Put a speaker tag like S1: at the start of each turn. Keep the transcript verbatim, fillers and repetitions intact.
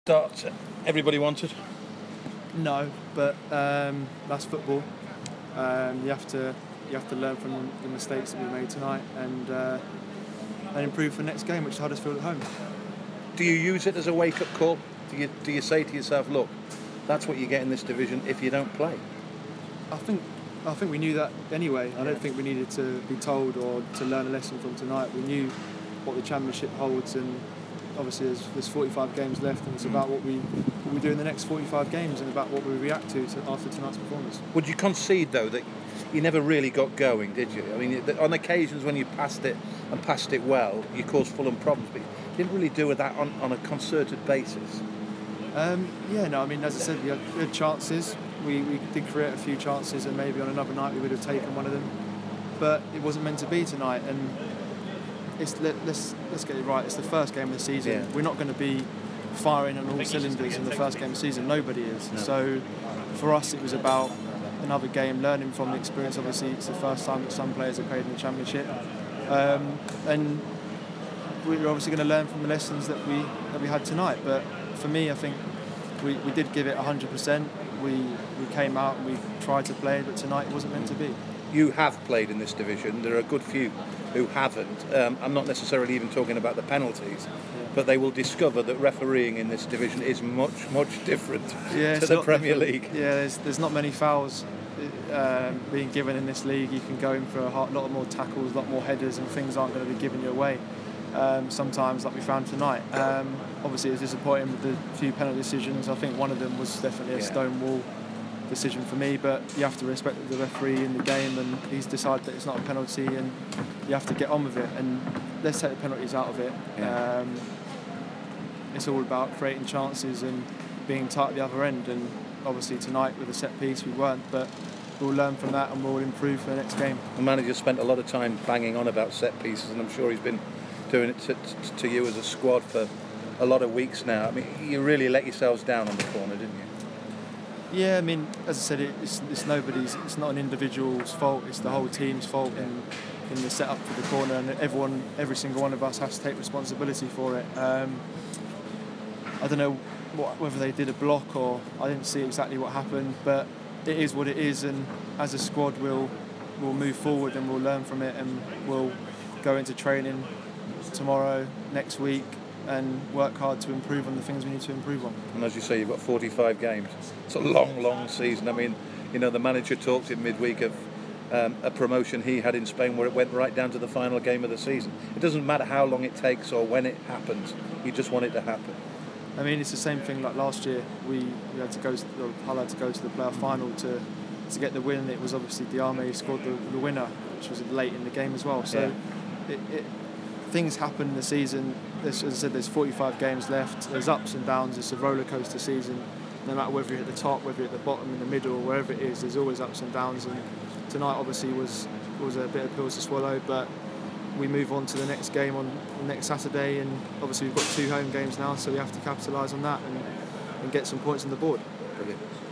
S1: Start everybody wanted?
S2: No, but um, that's football. Um, you have to you have to learn from the mistakes that we made tonight and uh, and improve for the next game, which is Huddersfield at home.
S1: Do you use it as a wake-up call? Do you do you say to yourself, look, that's what you get in this division if you don't play?
S2: I think I think we knew that anyway. I don't think we needed to be told or to learn a lesson from tonight. We knew what the Championship holds, and obviously there's, there's forty-five games left, and it's about what we what we do in the next forty-five games and about what we react to, to after tonight's performance.
S1: Would you concede, though, that you never really got going, did you? I mean, on occasions when you passed it and passed it well, you caused Fulham problems, but you didn't really do that on, on a concerted basis.
S2: Um, yeah, no, I mean, as I said, we had, we had chances. We, we did create a few chances, and maybe on another night we would have taken one of them. But it wasn't meant to be tonight, and it's let, let's let's get it right. It's the first game of the season.
S1: Yeah.
S2: We're not going to be firing on all cylinders in the first game of the season. Nobody is.
S1: No.
S2: So for us, it was about another game, learning from the experience. Obviously, it's the first time that some players have played in the Championship, um, and we're obviously going to learn from the lessons that we that we had tonight. But for me, I think we, we did give it one hundred percent. We we came out and we tried to play, but tonight it wasn't meant to be.
S1: You have played in this division. There are a good few who haven't. Um, I'm not necessarily even talking about the penalties,
S2: Yeah.
S1: but they will discover that refereeing in this division is much, much different
S2: Yeah,
S1: to
S2: it's
S1: the
S2: not
S1: Premier
S2: different.
S1: League.
S2: Yeah, there's there's not many fouls um, being given in this league. You can go in for a lot more tackles, a lot more headers, and things aren't going to be given you away. Um, sometimes, like we found tonight. Um, obviously, it was disappointing with the few penalty decisions. I think one of them was definitely a
S1: Yeah.
S2: stonewall decision for me, but you have to respect the referee in the game, and he's decided that it's not a penalty, and you have to get on with it. And let's take the penalties out of it.
S1: Yeah.
S2: Um, it's all about creating chances and being tight at the other end. And obviously tonight with the set piece we weren't, but we'll learn from that and we'll improve for the next game.
S1: The manager spent a lot of time banging on about set pieces, and I'm sure he's been doing it to, to, to you as a squad for a lot of weeks now. I mean, you really let yourselves down on the corner, didn't you?
S2: Yeah, I mean, as I said, it's, it's nobody's. It's not an individual's fault. It's the whole team's fault in, in the setup for the corner, and everyone, every single one of us, has to take responsibility for it. Um, I don't know what, whether they did a block or I didn't see exactly what happened, but it is what it is, and as a squad, we'll we'll move forward and we'll learn from it, and we'll go into training tomorrow, next week, and work hard to improve on the things we need to improve on.
S1: And as you say, you've got forty-five games. It's a long, long season. I mean, you know, the manager talked in midweek of um, a promotion he had in Spain where it went right down to the final game of the season. It doesn't matter how long it takes or when it happens. You just want it to happen.
S2: I mean, it's the same thing like last year. We, we had to go, Hull had to go to the playoff final to to get the win. It was obviously Diame who scored the, the winner, which was late in the game as well. So
S1: Yeah.
S2: it, it, things happen in the season. There's, as I said, there's forty-five games left. There's ups and downs. It's a roller coaster season. No matter whether you're at the top, whether you're at the bottom, in the middle, or wherever it is, there's always ups and downs. And tonight, obviously, was was a bit of pills to swallow. But we move on to the next game on next Saturday, and obviously we've got two home games now, so we have to capitalise on that and, and get some points on the board.
S1: Brilliant.